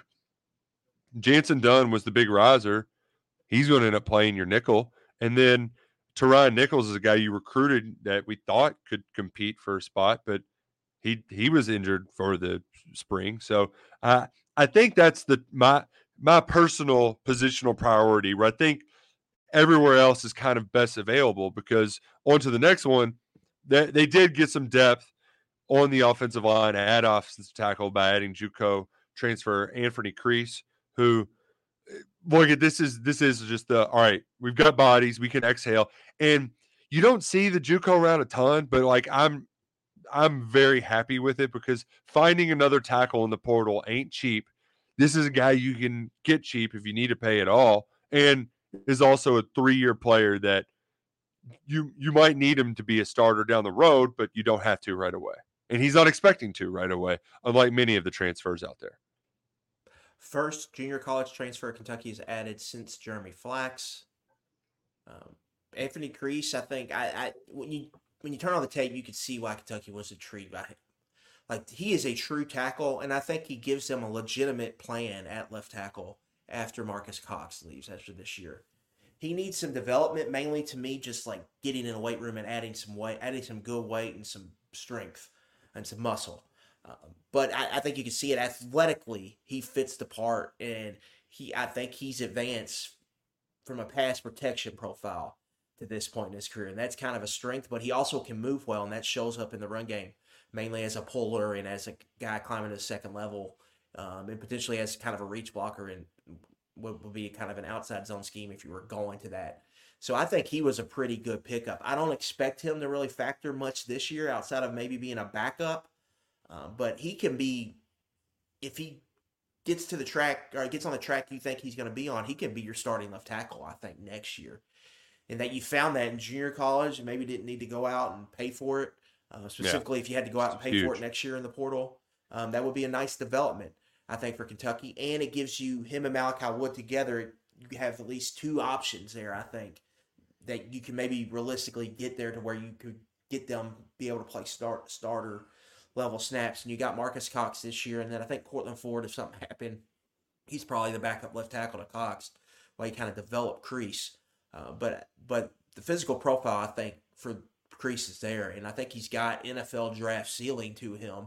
Jansen Dunn was the big riser. He's going to end up playing your nickel. And then Tyron Nichols is a guy you recruited that we thought could compete for a spot, but he was injured for the spring. So I think that's my personal positional priority, where I think everywhere else is kind of best available, because on to the next one, they did get some depth on the offensive line at offensive tackle by adding JUCO transfer Anthony Crease, who, look at this is just all right, we've got bodies, we can exhale. And you don't see the JUCO around a ton, but like, I'm very happy with it, because finding another tackle in the portal ain't cheap. This is a guy you can get cheap if you need to pay at all, and is also a 3-year player that you might need him to be a starter down the road, but you don't have to right away. And he's not expecting to right away, unlike many of the transfers out there. First junior college transfer Kentucky has added since Jeremy Flax. Anthony Crease, I think, when you turn on the tape, you could see why Kentucky was intrigued by him. Like, he is a true tackle, and I think he gives them a legitimate plan at left tackle after Marcus Cox leaves after this year. He needs some development, mainly to me, just like getting in a weight room and adding some weight, adding some good weight and some strength and some muscle. But I think you can see it athletically. He fits the part, and I think he's advanced from a pass protection profile to this point in his career, and that's kind of a strength. But he also can move well, and that shows up in the run game, mainly as a puller and as a guy climbing to the second level, and potentially as kind of a reach blocker, and would be kind of an outside zone scheme if you were going to that. So I think he was a pretty good pickup. I don't expect him to really factor much this year outside of maybe being a backup. But he can be, if he gets to the track or gets on the track you think he's going to be on, he can be your starting left tackle, I think, next year. And that you found that in junior college and maybe didn't need to go out and pay for it. Specifically, if you had to go out and pay for it next year in the portal, that would be a nice development, I think, for Kentucky. And it gives you him and Malachi Wood together. You have at least 2 options there, I think, that you can maybe realistically get there to where you could get them be able to play starter level snaps. And you got Marcus Cox this year, and then I think Cortland Ford, if something happened, he's probably the backup left tackle to Cox while you kind of develop Crease. But the physical profile, I think, for Crease is there, and I think he's got NFL draft ceiling to him.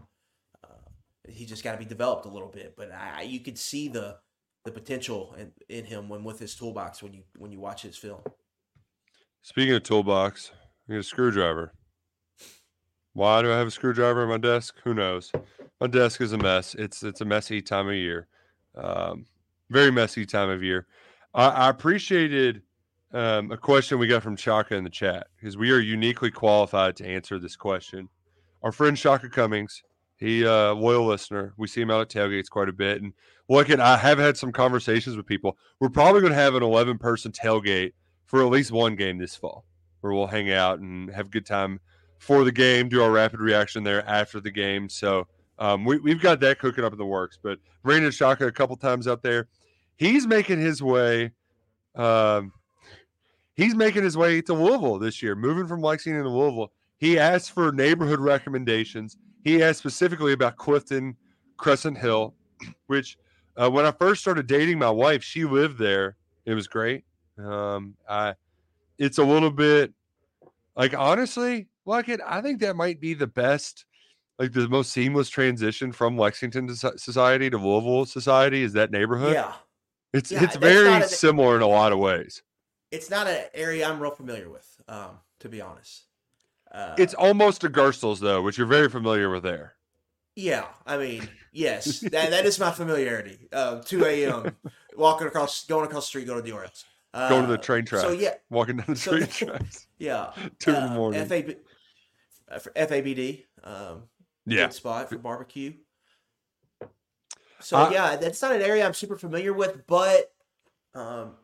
He just got to be developed a little bit, but you could see the potential in him with his toolbox when you watch his film. Speaking of toolbox, we got a screwdriver. Why do I have a screwdriver on my desk? Who knows? My desk is a mess. It's a messy time of year. Very messy time of year. I appreciated a question we got from Shaka in the chat because we are uniquely qualified to answer this question. Our friend Shaka Cummings, he loyal listener. We see him out at tailgates quite a bit. And look, I have had some conversations with people. We're probably going to have an 11-person tailgate for at least one game this fall where we'll hang out and have a good time for the game, do our rapid reaction there after the game. So we've got that cooking up in the works. But Brandon Shaka a couple times out there. He's making his way to Louisville this year, moving from Lexington to Louisville. He asked for neighborhood recommendations. He asked specifically about Clifton, Crescent Hill, which when I first started dating my wife, she lived there. It was great. It's a little bit like, honestly, I think that might be the best, like the most seamless transition from Lexington society to Louisville society is that neighborhood. Yeah. It's very similar in a lot of ways. It's not an area I'm real familiar with, to be honest. It's almost a Gerstl's, though, which you're very familiar with there. Yeah, I mean, yes, that is my familiarity. 2 a.m. going across the street, go to the Orioles. Going to the train tracks. So, yeah. Walking down the train tracks. Yeah. 2 in the morning. FABD. Yeah. Good spot for barbecue. So, that's not an area I'm super familiar with, but I'm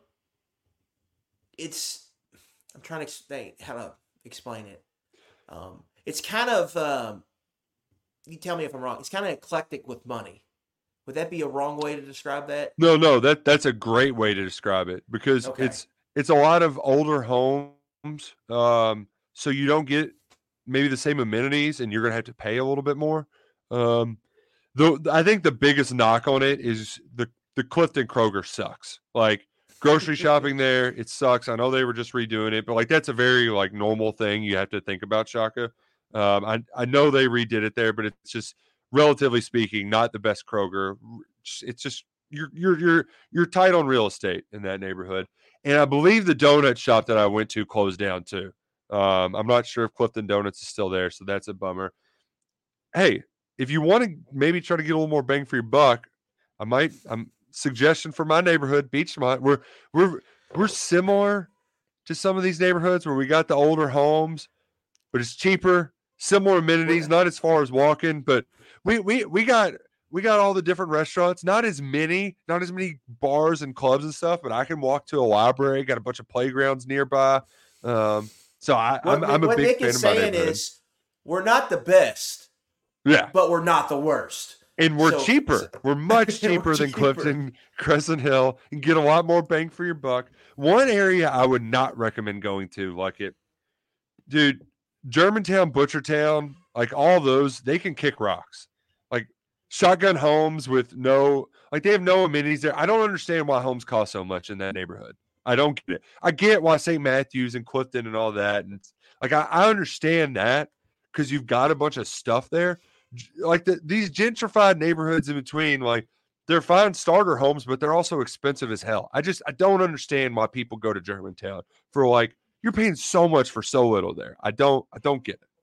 trying to think how to explain it. It's kind of, you tell me if I'm wrong, it's kind of eclectic with money. Would that be a wrong way to describe that? No, that's a great way to describe it because it's a lot of older homes. So you don't get maybe the same amenities and you're going to have to pay a little bit more. Though I think the biggest knock on it is the Clifton Kroger sucks. Like grocery shopping there, it sucks. I know they were just redoing it, but like that's a very like normal thing you have to think about, Shaka. I know they redid it there, but it's just relatively speaking not the best Kroger. It's just you're tight on real estate in that neighborhood. And I believe the donut shop that I went to closed down too. I'm not sure if Clifton Donuts is still there, so that's a bummer. Hey, if you want to maybe try to get a little more bang for your buck, suggestion for my neighborhood, Beachmont. We're similar to some of these neighborhoods where we got the older homes, but it's cheaper, similar amenities, not as far as walking, but we got all the different restaurants, not as many bars and clubs and stuff, but I can walk to a library, got a bunch of playgrounds nearby. So I'm a what big Nick fan is of my saying neighborhood. is we're not the best, but we're not the worst. And we're cheaper. We're much cheaper than Clifton, Crescent Hill, and get a lot more bang for your buck. One area I would not recommend going to, dude, Germantown, Butchertown, like all those, they can kick rocks. Like shotgun homes with they have no amenities there. I don't understand why homes cost so much in that neighborhood. I don't get it. I get why St. Matthews and Clifton and all that. And it's, I understand that because you've got a bunch of stuff there. Like these gentrified neighborhoods in between, like they're fine starter homes, but they're also expensive as hell. I don't understand why people go to Germantown for you're paying so much for so little there. I don't get it.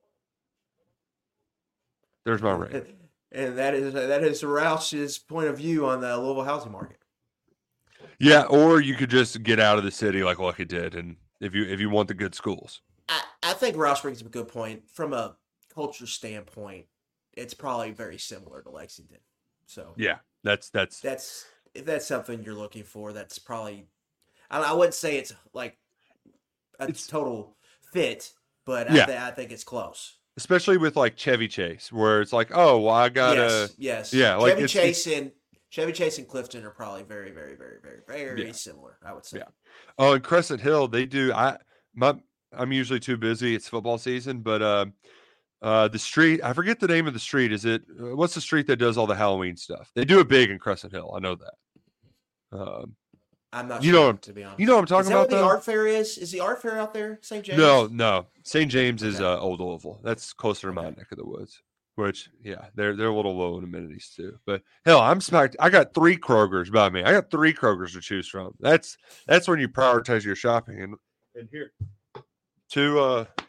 There's my rant. And that is Roush's point of view on the Louisville housing market. Yeah, or you could just get out of the city like Lucky did, and if you want the good schools. I think Roush brings up a good point. From a culture standpoint, it's probably very similar to Lexington. So yeah, that's if that's something you're looking for, that's probably I wouldn't say it's like it's total fit, but I think it's close. Especially with like Chevy Chase, where it's like, oh, well, I gotta yes. Yeah, like Chevy Chase and Clifton are probably very, very, very, very, very similar, I would say. Yeah. Oh, and Crescent Hill, they do. I'm usually too busy. It's football season, but the street, I forget the name of the street. Is it what's the street that does all the Halloween stuff? They do it big in Crescent Hill. I know that. I'm not sure, to be honest. You know what I'm talking about, though? Is that what the art fair is? Is the art fair out there, St. James? No. St. James is Old Louisville. That's closer to my neck of the woods. Which, yeah, they're a little low in amenities too. But hell, I'm smacked. I got 3 Krogers by me. I got 3 Krogers to choose from. That's when you prioritize your shopping. And here, two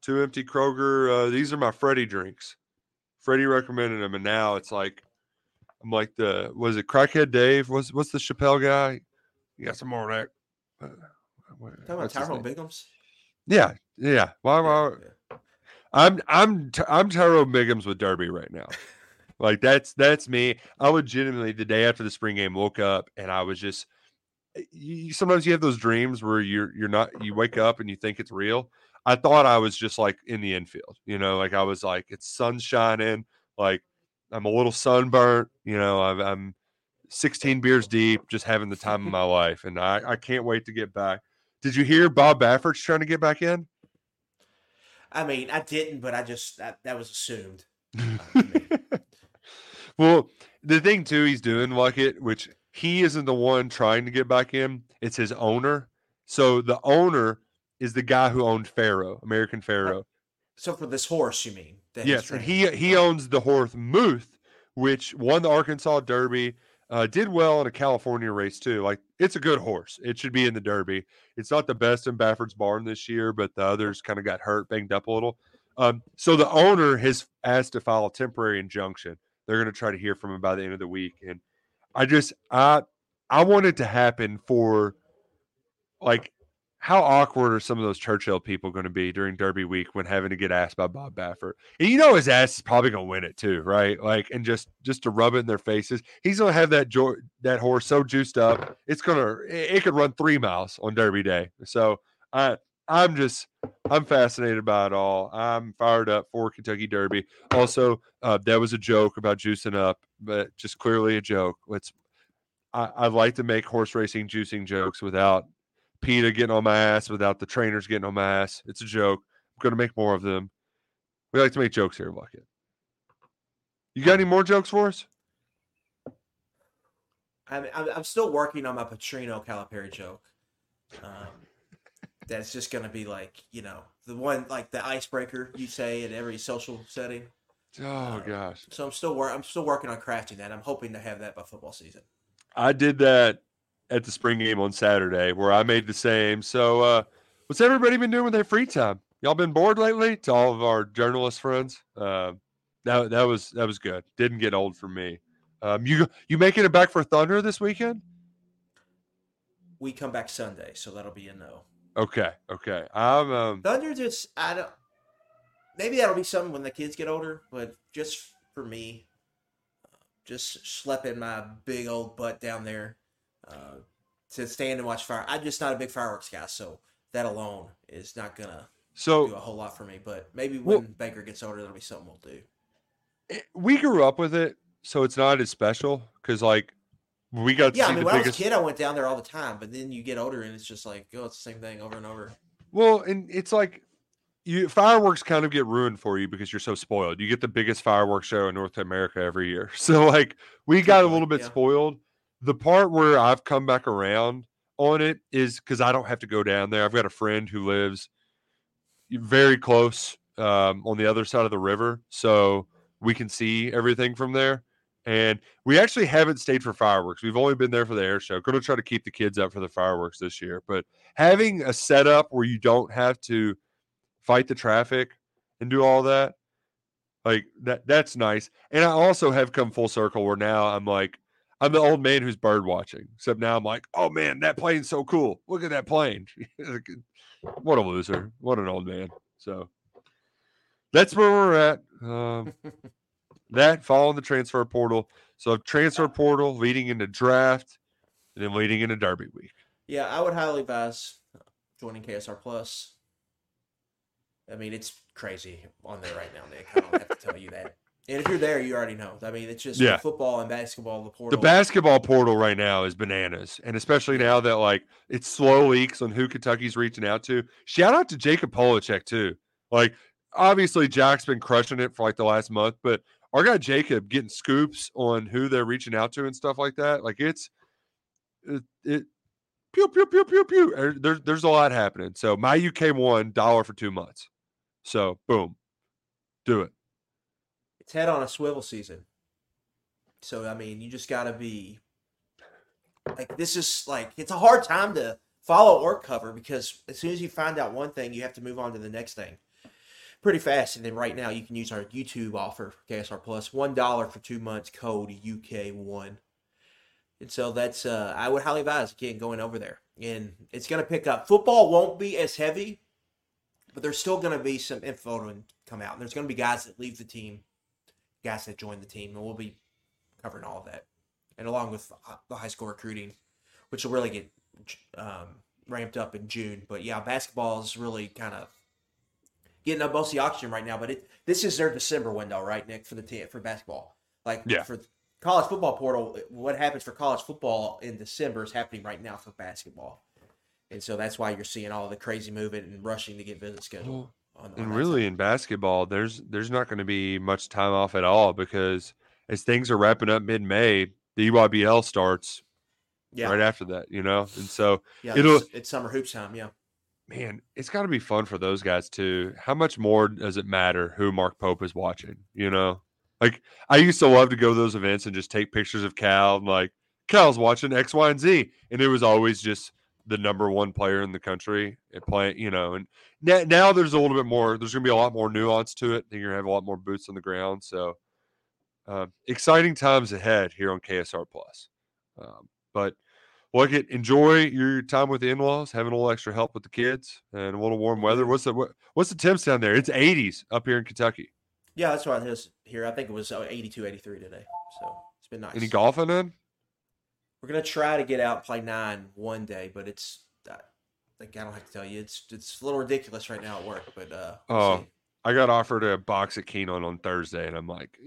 2 empty Kroger. These are my Freddie drinks. Freddie recommended them, and now it's like I'm like was it Crackhead Dave? What's the Chappelle guy? You got some more of that? Talking about Tyrone Biggums? Yeah. Why? Yeah. I'm Tyrone Biggums with Derby right now. Like that's me. I legitimately the day after the spring game woke up and I was just. Sometimes you have those dreams where you wake up and you think it's real. I thought I was just like in the infield, like I was like, it's sun shining, like I'm a little sunburnt, I'm 16 beers deep, just having the time of my life. And I can't wait to get back. Did you hear Bob Baffert's trying to get back in? I mean, I didn't, but that was assumed. Well, the thing too, he's doing which he isn't the one trying to get back in. It's his owner. So the owner is the guy who owned Pharaoh, American Pharaoh. So for this horse, you mean? Yes, and he owns the horse Muth, which won the Arkansas Derby, did well in a California race too. Like, it's a good horse. It should be in the Derby. It's not the best in Baffert's barn this year, but the others kind of got hurt, banged up a little. So the owner has asked to file a temporary injunction. They're going to try to hear from him by the end of the week. And I want it to happen for, like, how awkward are some of those Churchill people going to be during Derby week when having to get asked by Bob Baffert? And his ass is probably going to win it too, right? Like, and just to rub it in their faces. He's going to have that horse so juiced up, it could run 3 miles on Derby day. So I'm fascinated by it all. I'm fired up for Kentucky Derby. Also, that was a joke about juicing up, but just clearly a joke. I'd like to make horse racing juicing jokes without PETA getting on my ass, without the trainers getting on my ass. It's a joke. I'm going to make more of them. We like to make jokes here, Bucket. You got any more jokes for us? I'm still working on my Petrino Calipari joke. That's just going to be like, the one, like the icebreaker you say in every social setting. Oh, gosh. So I'm still working on crafting that. I'm hoping to have that by football season. I did that at the spring game on Saturday where I made the same. So what's everybody been doing with their free time? Y'all been bored lately? To all of our journalist friends. That was good. Didn't get old for me. You making it back for Thunder this weekend? We come back Sunday, so that'll be a no. Okay. I'm Thunder maybe that'll be something when the kids get older, but just for me, just schlepping my big old butt down there to stand and watch fire. I'm just not a big fireworks guy, so that alone is not gonna do a whole lot for me. But maybe when Baker gets older, that'll be something we'll do. We grew up with it, so it's not as special because we got to see when I was a kid, I went down there all the time. But then you get older, and it's just like, it's the same thing over and over. Well, and it's like fireworks kind of get ruined for you because you're so spoiled. You get the biggest fireworks show in North America every year, so we got a little bit spoiled. The part where I've come back around on it is because I don't have to go down there. I've got a friend who lives very close on the other side of the river, so we can see everything from there. And we actually haven't stayed for fireworks. We've only been there for the air show. Going to try to keep the kids up for the fireworks this year. But having a setup where you don't have to fight the traffic and do all that, that's nice. And I also have come full circle where now I'm the old man who's bird watching. Except now I'm like, oh man, that plane's so cool. Look at that plane. What a loser. What an old man. So that's where we're at. That following the transfer portal. So transfer portal leading into draft and then leading into Derby week. Yeah, I would highly advise joining KSR Plus. I mean, it's crazy on there right now, Nick. I don't have to tell you that. And if you're there, you already know. I mean, it's just football and basketball, the portal. The basketball portal right now is bananas. And especially now that, it's slow leaks on who Kentucky's reaching out to. Shout out to Jacob Polachek, too. Obviously, Jack's been crushing it for, the last month. But our guy Jacob getting scoops on who they're reaching out to and stuff like that. Pew, pew, pew, pew, pew. There's a lot happening. So, my UK won $1 for 2 months. So, boom. Do it. It's head on a swivel season. So, I mean, you just got to be this is it's a hard time to follow or cover because as soon as you find out one thing, you have to move on to the next thing. pretty fast. And then right now you can use our YouTube offer, KSR Plus, $1 for 2 months, code UK1. And so that's I would highly advise again going over there. And it's going to pick up. Football won't be as heavy, but there's still going to be some info to come out. And there's going to be guys that leave the team, guys that join the team, and we'll be covering all of that. And along with the high school recruiting, which will really get ramped up in June. But yeah, basketball is really kind of getting up most of the oxygen right now. But this is their December window, right, Nick, for basketball. For college football portal, what happens for college football in December is happening right now for basketball. And so that's why you're seeing all the crazy movement and rushing to get visits scheduled. And really in basketball, there's not going to be much time off at all because as things are wrapping up mid-May, the EYBL starts right after that, And so it's summer hoops time, Man, it's got to be fun for those guys too. How much more does it matter who Mark Pope is watching, Like, I used to love to go to those events and just take pictures of Cal. And like, Cal's watching X, Y, and Z. And it was always just the number one player in the country and playing, And now there's a little bit more. There's going to be a lot more nuance to it. You're going to have a lot more boots on the ground. So exciting times ahead here on KSR Plus. But enjoy your time with the in-laws, having a little extra help with the kids, and a little warm weather. What's the temps down there? It's 80s up here in Kentucky. Yeah, that's what it is here. I think it was 82, 83 today. So it's been nice. Any golfing in? We're going to try to get out and play 9 one day, but it's I don't have to tell you. It's a little ridiculous right now at work, but we'll see. I got offered a box at Keeneland on Thursday, and I'm like,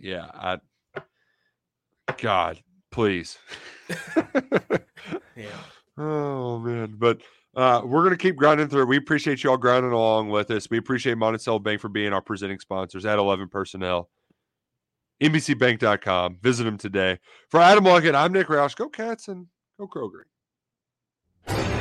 God, please. Yeah. Oh, man. But we're going to keep grinding through it. We appreciate you all grinding along with us. We appreciate Monticello Bank for being our presenting sponsors at 11 Personnel. NBCBank.com. Visit them today. For Adam Luckett, I'm Nick Roush. Go Cats and go Crow Green.